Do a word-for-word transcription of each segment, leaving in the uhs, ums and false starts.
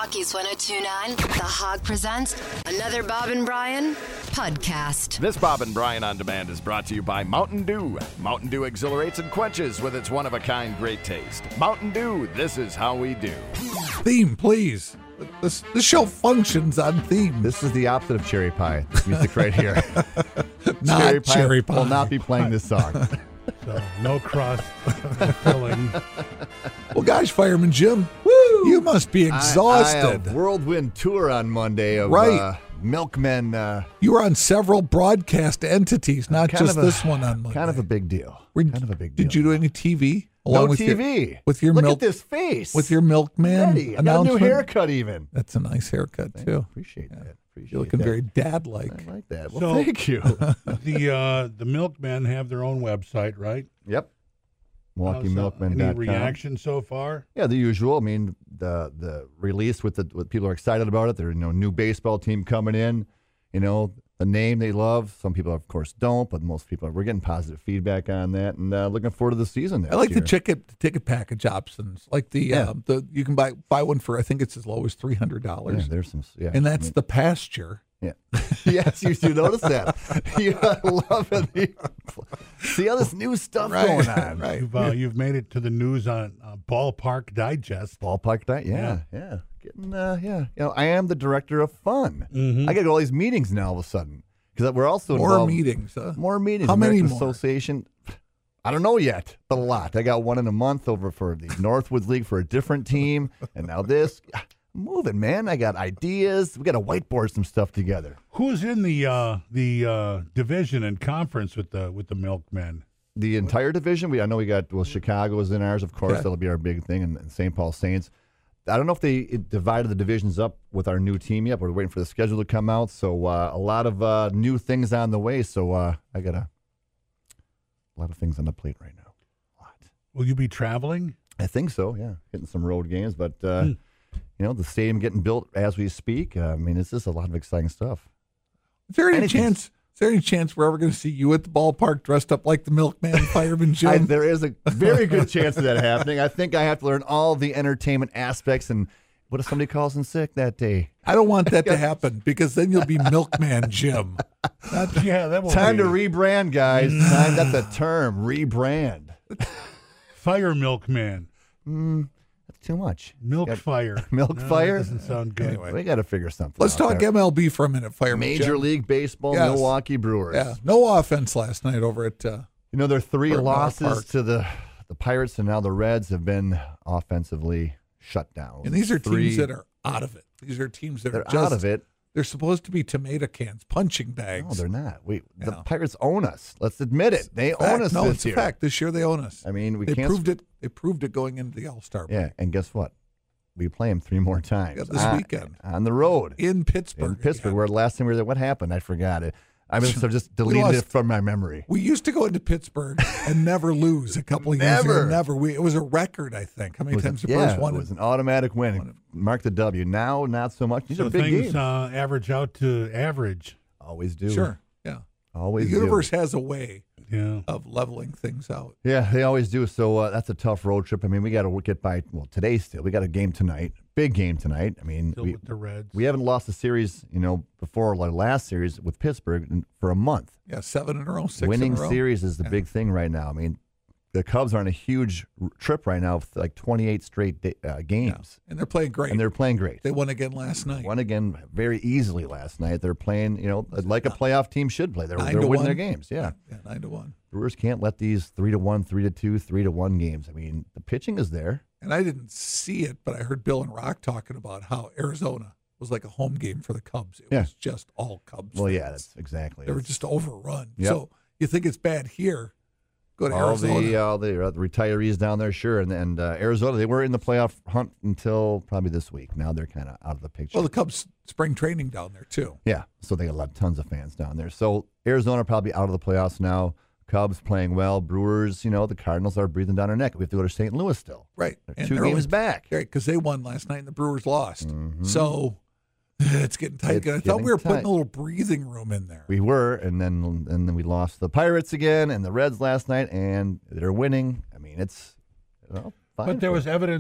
Milwaukee's one oh two point nine, The Hog presents another Bob and Brian podcast. This Bob and Brian On Demand is brought to you by Mountain Dew. Mountain Dew exhilarates and quenches with its one-of-a-kind great taste. Mountain Dew, this is how we do. Theme, please. This, this show functions on theme. This is the opposite of cherry pie. This music right here. Not cherry pie, cherry pie. will not be playing this song. So, no crust, no filling. Well, gosh, Fireman Jim, woo, you must be exhausted. I, I have whirlwind tour on Monday of Right. uh, milkmen. Uh, You were on several broadcast entities, not kind just of a- this one on Monday. kind of a big deal. Were- kind of a big deal. Did you do any T V? No Along with T your- V. with your Look milk, at this face. with your milkman Ready. I got a announcement? new haircut even. That's a nice haircut, too. Appreciate that. Appreciate You're looking that. very dad-like. I like that. Well, So- thank you. The uh, the milkmen have their own website, right? Yep. How's, uh, Milwaukee Milkmen dot com. Any reaction so far? Yeah, the usual. I mean, the the release with the with people are excited about it. There's you know new baseball team coming in. You know the name they love. Some people, of course, don't, but most people are. We're getting positive feedback on that, and uh, looking forward to the season. Next I like year. the ticket the ticket package options. Like the Yeah. um, the you can buy buy one for I think it's as low as three hundred Yeah, dollars, there's some. Yeah, and I that's mean, the pasture. yeah. Yes, you do notice that. You love it. See all this new stuff Right, going on. right. You've, uh, you've made it to the news on uh, Ballpark Digest. Ballpark night. Yeah, yeah. Getting. Uh, yeah. You know, I am the director of fun. Mhm. I get all these meetings now all of a sudden because we're also More involved- meetings. Huh? More meetings. How many American more? Association. I don't know yet, but a lot. I got one in a month over for the Northwoods League for a different team, and now this. I'm moving, man. I got ideas. We got to whiteboard some stuff together. Who's in the uh, the uh, division and conference with the with the milkmen? The entire division. We I know we got well. Chicago is in ours, of course. Okay. That'll be our big thing, and, and Saint Paul Saints. I don't know if they it divided the divisions up with our new team yet. But we're waiting for the schedule to come out. So uh, a lot of uh, new things on the way. So uh, I got a, a lot of things on the plate right now. A lot. Will you be traveling? I think so, yeah. Hitting some road games, but uh, Hmm. you know, the stadium getting built as we speak. Uh, I mean, it's just a lot of exciting stuff. Is there any Anything. chance? Is there any chance we're ever going to see you at the ballpark dressed up like the milkman, Fireman Jim? I, there is a very good chance of that happening. I think I have to learn all the entertainment aspects. And what if somebody calls in sick that day? I don't want that to happen because then you'll be Milkman Jim. Yeah, that will Time be to rebrand, guys. Time. That's a term. Rebrand. Fire milkman, Mm, that's too much. milk Got- fire, Milk No, fire? That doesn't sound good. Anyway. We got to figure something. Let's out talk there. M L B for a minute, Fireman Major Jim. League Baseball, Yes. Milwaukee Brewers. Yeah, no offense last night over at. Uh, You know, their three Or losses Park. to the the Pirates and now the Reds have been offensively shut down. and these are Three- teams that are out of it. These are teams that they're are just out of it. They're supposed to be tomato cans, punching No, bags. they're not. We the Yeah. Pirates own us. Let's admit it. They Fact. own us No, this it's year. a fact. This year they own us. I mean, we they can't. proved it. They proved it going into the All Star Yeah, and guess what? We play them three more times Yeah, this on, weekend. on the road in Pittsburgh. in Pittsburgh. again. Where the last time we were there, what happened? I forgot it. I must have just deleted lost- it from my memory. We used to go into Pittsburgh and never lose. A couple of years Never. ago, never. We, it was a record, I think. How many It was, times the yeah, Brewers won it it? was an automatic win. Mark the W. Now, not so much. These So are big things games. uh, average out to average. Always do. Sure. Yeah. Always the do. universe has a way Yeah. of leveling things out. Yeah, they always do. So uh, that's a tough road trip. I mean, we got to get by. Well, today still, we got a game tonight, big game tonight. I mean, Still we, with the Reds. we haven't lost a series, you know, before our last series with Pittsburgh in- for a month. Yeah, seven in a row, six Winning in a row. series is the Yeah. big thing right now. I mean, the Cubs are on a huge r- trip right now, with like twenty-eight straight da- uh, Yeah. games, And they're playing great. and they're playing great. they won again last night. Won again very easily last night. They're playing, you know, like a playoff team should play. They're, Nine they're to winning one. their games. Yeah. Yeah, nine to one. Brewers can't let these three to one, three to two, three to one games. I mean, the pitching is there. And I didn't see it, but I heard Bill and Rock talking about how Arizona was like a home game for the Cubs. It Yeah. was just all Cubs. Well, fans. yeah, that's exactly. They were It's- just overrun. Yep. So you think it's bad here? Go to all Arizona. the all the, uh, the retirees down there, sure, and and uh, Arizona, they were in the playoff hunt until probably this week. Now they're kind of out of the picture. well, the Cubs spring training down there too. yeah, so they got a lot, tons of fans down there. So Arizona probably out of the playoffs now. Cubs playing well. Brewers, you know, the Cardinals are breathing down our neck. We have to go to Saint Louis still. Right. They're And two they're games only- back. Right, because they won last night and the Brewers lost. Mhm. So it's getting tight. It's I thought getting we were putting tight. a little breathing room in there. We were, and then and then we lost the Pirates again and the Reds last night, and they're winning. I mean, it's well, fine But there for- was evidence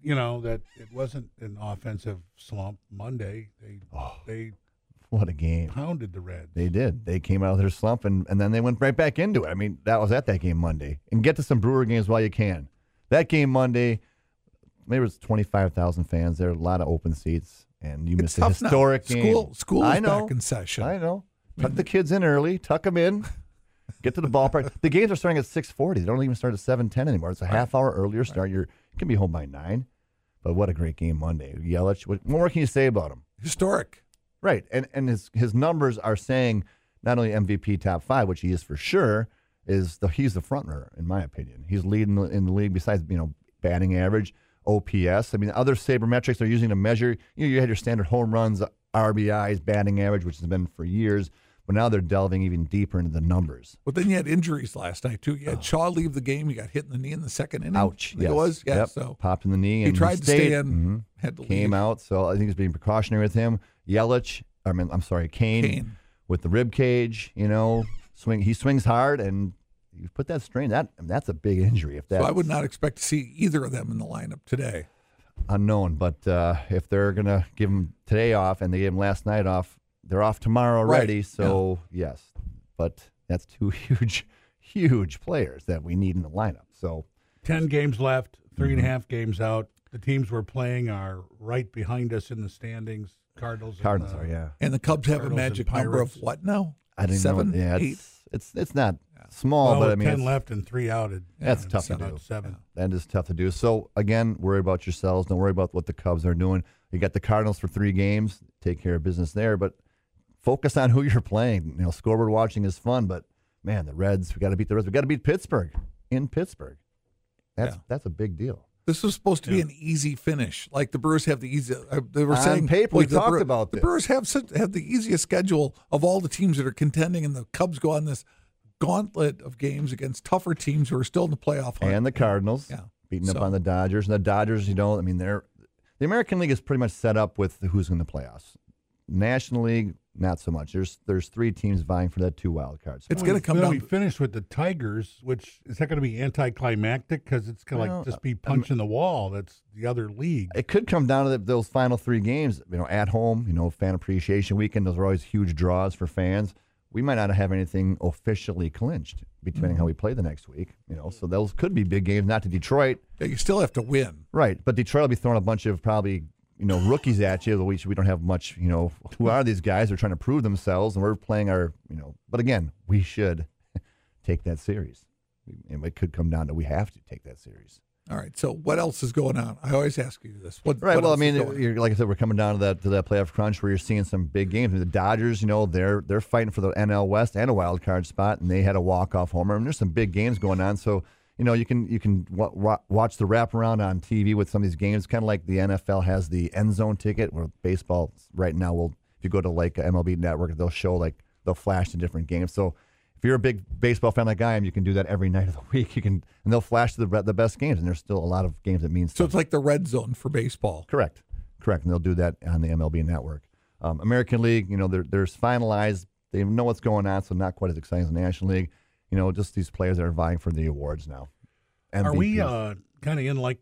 you know, that it wasn't an offensive slump Monday. They Oh. they What a game. pounded the Reds. They did. They came out of their slump, and, and then they went right back into it. I mean, that was at that game Monday. And get to some Brewer games while you can. That game Monday, maybe it was twenty-five thousand fans there, a lot of open seats, and you It's missed a tough now. historic game. School, school is I know. back in session. I know. Tuck the kids in early, tuck them in, get to the ballpark. The games are starting at six forty. They don't even start at seven ten anymore. It's a half hour earlier start. You're, you can be home by nine. But what a great game Monday. Yelich, what more can you say about him? Historic. Right, and and his his numbers are saying not only M V P top five, which he is for sure, is the he's the front runner in my opinion. He's leading in the league besides you know batting average, O P S. I mean, other sabermetrics they're using to measure. You know, you had your standard home runs, R B Is, batting average, which has been for years, but now they're delving even deeper into the numbers. But then you had injuries last night too. You had Shaw leave the game. He got hit in the knee in the second inning. Ouch! I think Yes. it was. Yeah. Yep. So popped in the knee. he And tried to stayed. stay in. Mhm. Had to Came leave. out, so I think he's being precautionary with him. Yelich, I mean, I'm sorry, Kane, Kane. with the rib cage. You know, swing. He swings hard, and you put that strain. That that's a big injury. If that So I would not expect to see either of them in the lineup today. unknown, but uh, if they're gonna give him today off, and they gave him last night off, they're off tomorrow already. Right. So yes, but that's two huge, huge players that we need in the lineup. So Ten games left, three and a Mm-hmm. half games out. The teams we're playing are right behind us in the standings. Cardinals. Cardinals and, uh, are yeah. And the Cubs have a Cardinals and magic number of Pirates. what now? I didn't Seven, know. Yeah, eight. it's it's it's not small, well, but I with mean ten it's, left and three outed. That's Yeah, tough to about do. Seven. that is tough to do. So again, worry about yourselves. Don't worry about what the Cubs are doing. You got the Cardinals for three games. Take care of business there, but focus on who you're playing. You know, scoreboard watching is fun, but man, the Reds. We got to beat the Reds. We got to beat Pittsburgh in Pittsburgh. That's Yeah. that's a big deal. This was supposed to be an easy finish. Like the Brewers have the easy. Uh, they were On saying paper, we like, the talked Brew- about the this. Brewers have such, have the easiest schedule of all the teams that are contending, and the Cubs go on this gauntlet of games against tougher teams who are still in the playoff hunt. And the Cardinals, Yeah. beating up So- on the Dodgers. And the Dodgers, you know, I mean, they're the American League is pretty much set up with who's in the playoffs. National League, not so much. There's there's three teams vying for that two wild cards. It's Well, going to come then down. We finished with the Tigers, which is that going to be anticlimactic because it's going to Well, like just be punching the wall. That's the other league. It could come down to the, those final three games. You know, at home, you know, fan appreciation weekend. Those are always huge draws for fans. We might not have anything officially clinched, depending Mm-hmm. how we play the next week. You know, so those could be big games. Not to Detroit, Yeah, you still have to win. right? But Detroit will be throwing a bunch of probably you know rookies at you. Which we don't have much. You know, who are these guys? They're trying to prove themselves, and we're playing our. You know, but again, we should take that series. And it could come down to we have to take that series. All right. So what else is going on? I always ask you this. What, Right. what Well, I else is mean, going on? you're, like I said, we're coming down to that to that playoff crunch where you're seeing some big games. I mean, the Dodgers, you know, they're they're fighting for the N L West and a wild card spot, and they had a walk off homer. I mean, there's some big games going on. So you know, you can you can w- w- watch the wraparound on T V with some of these games, kind of like the N F L has the end zone ticket, where baseball right now will. If you go to like M L B Network, they'll show like they'll flash the different games. So if you're a big baseball fan like I am, you can do that every night of the week. You can, and they'll flash the the best games, and there's still a lot of games that mean So stuff. it's like the red zone for baseball. Correct, correct, and they'll do that on the M L B Network. Um, American League, you know, they're they're finalized. They know what's going on, so not quite as exciting as the National League. You know, just these players that are vying for the awards now. Are we M V Ps. uh, kind of in like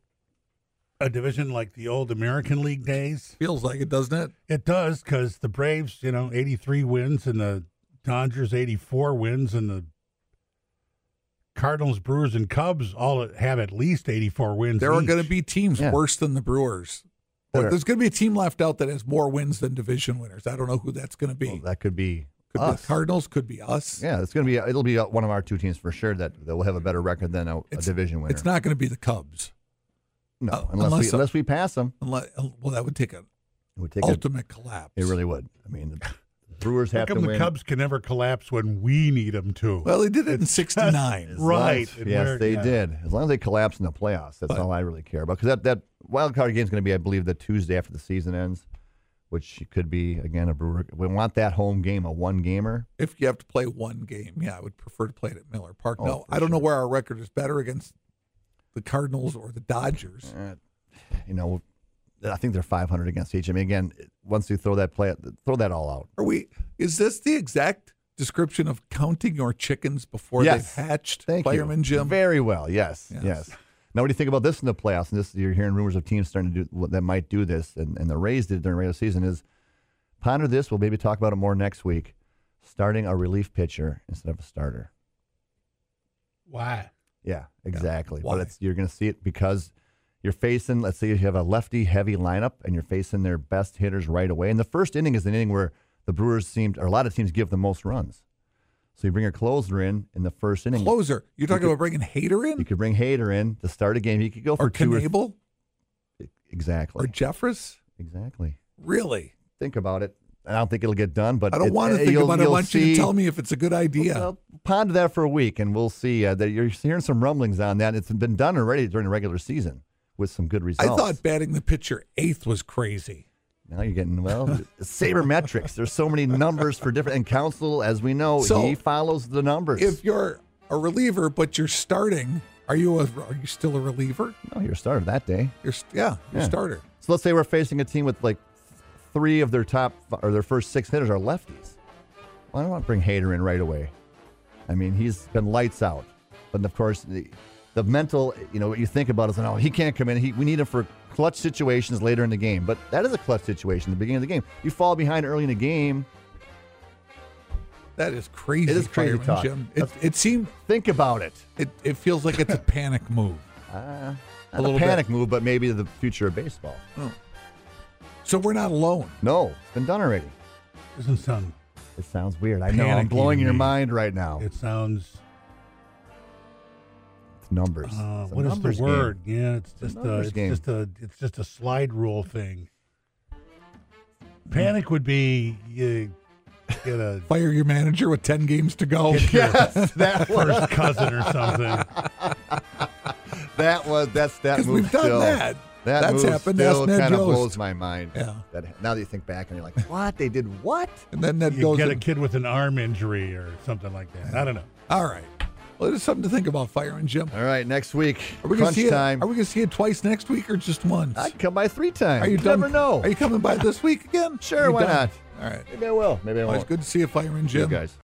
a division like the old American League days? Feels like it, doesn't it? It does because the Braves, you know, eighty-three wins and the Dodgers eighty-four wins and the Cardinals, Brewers, and Cubs all have at least eighty-four wins. There are each. going to be teams Yeah. worse than the Brewers. There- There's going to be a team left out that has more wins than division winners. I don't know who that's going to be. Well, that could be could be us. the Cardinals, could be us. Yeah, it's gonna be. It'll be one of our two teams for sure that, that will have a better record than a, a It's- division winner. It's not going to be the Cubs. no, uh, unless, unless- we unless we pass them. Unless, well, that would take an It would take a, ultimate collapse. It really would. I mean, the Brewers How have to come the win. Cubs can never collapse when we need them to? Well, they did it in sixty-nine. As long Right, as- and yes, where- they yeah. did. As long as they collapse in the playoffs, that's But- all I really care about. Because that, that wild card game is going to be, I believe, the Tuesday after the season ends, which could be, again, a Brewer. We want that home game, a one gamer. If you have to play one game, yeah, I would prefer to play it at Miller Park. Oh, no, for I don't know sure. where our record is better against the Cardinals or the Dodgers. Uh, you know, I think they're five hundred against each. I mean, again, once you throw that play, throw that all out. Are we? Is this the exact description of counting your chickens before Yes. they've hatched, Thank Fireman you. Jim? Very well. Yes, Yes. yes. Now, what do you think about this in the playoffs? And this, you're hearing rumors of teams starting to do that might do this, and, and the Rays did during the regular season. Is ponder this. We'll maybe talk about it more next week. Starting a relief pitcher instead of a starter. Why? Yeah, exactly. Why? But it's, you're going to see it because you're facing, let's say you have a lefty heavy lineup and you're facing their best hitters right away. And the first inning is an inning where the Brewers seemed, or a lot of teams give the most runs. So you bring a closer in in the first inning. Closer. You're talking you could, about bringing Hader in? You could bring Hader in to start a game. He could go for or two Knable? Or, exactly. Or Jeffress? Exactly. Really? Think about it. I don't think it'll get done, but I don't it, want to uh, think you'll, about it. I you'll want see, you to tell me if it's a good idea. Well, ponder that for a week, and we'll see. Uh, that you're hearing some rumblings on that. It's been done already during the regular season with some good results. I thought batting the pitcher eighth was crazy. Now you're getting, well, sabermetrics. There's so many numbers for different, and Counsell, as we know, So, he follows the numbers. If you're a reliever, but you're starting, are you a, are you still a reliever? No, you're a starter that day. You're yeah, you're Yeah. a starter. So let's say we're facing a team with like three of their top or their first six hitters are lefties. Well, I don't want to bring Hader in right away. I mean, he's been lights out. But of course, the, the mental, you know, what you think about is, oh, he can't come in. He, we need him for clutch situations later in the game. But that is a clutch situation at the beginning of the game. You fall behind early in the game. That is crazy. It is crazy firing, talk. Jim. It, it seemed Think about it. it, it feels like it's a panic move. Uh, A not a, little panic move, but maybe the future of baseball. So we're not alone. No, it's been done already. Doesn't sound. It sounds weird. I know. I'm Panicky blowing to your me. mind right now. It sounds. It's numbers. Uh, It's a what is numbers the game. word? Yeah, it's just a. numbers It's game. just a. It's just a slide rule thing. Panic would be you get a Fire your manager with ten games to go. get your Yes, that was first cousin or something. that was that's that Because move we've done still, that. That That's move happened. still Ask Ned kind of Yost. blows my mind. Yeah. That now that you think back and you're like, what they did? What? And then that You goes. get a in- kid with an arm injury or something like that. I don't know. All right. Well, there's something to think about, firing Jim. All right, next week, Are we gonna crunch see it? time. Are we going to see it twice next week or just once? I'd come by three times. Are you you done? never know. Are you coming by this week again? Sure, Are you why done? not? All right. Maybe I will. Maybe I Well, won't. it's good to see you, firing You Jim. guys.